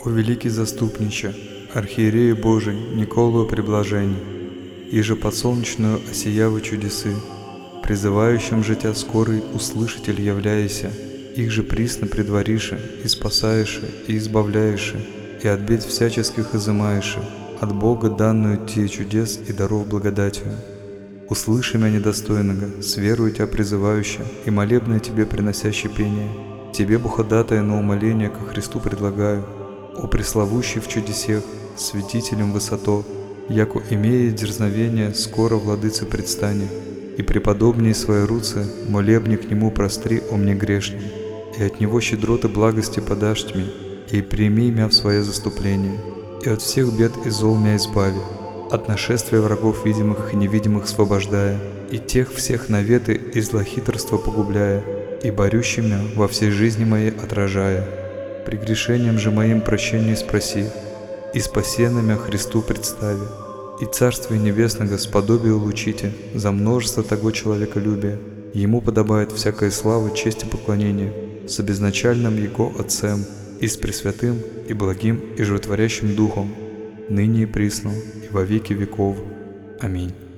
О великий заступниче, архиерею Божий Николу Преблажени, иже подсолнечную осиявы чудесы, призывающим же тя скорый услышатель являйся, их же присно предварише, и спасаеше, и избавляеше, и от бед всяческих изымаеше, от Бога данную тебе чудес и даров благодатью. Услыши меня недостойного, с верою тебя призывающая, и молебное тебе приносящее пение, тебе буходатая на умоление ко Христу предлагаю, о пресловущий в чудесех, святителем высото, яко имея дерзновение, скоро владыце предстане, и преподобней свои руцы, молебни к нему простри о мне грешнем, и от него щедроты благости подашь мне, и прими мя в свое заступление, и от всех бед и зол мя избави, от нашествия врагов видимых и невидимых освобождая, и тех всех наветы и злохитрства погубляя, и борющий мя во всей жизни моей отражая. Прегрешением же моим прощения спроси, и спасенно мя Христу представи, и Царствие Небесного сподобие улучите за множество того человеколюбия. Ему подобает всякая слава, честь и поклонение с обезначальным Его Отцем, и с Пресвятым, и благим, и животворящим Духом, ныне и присно, и во веки веков. Аминь.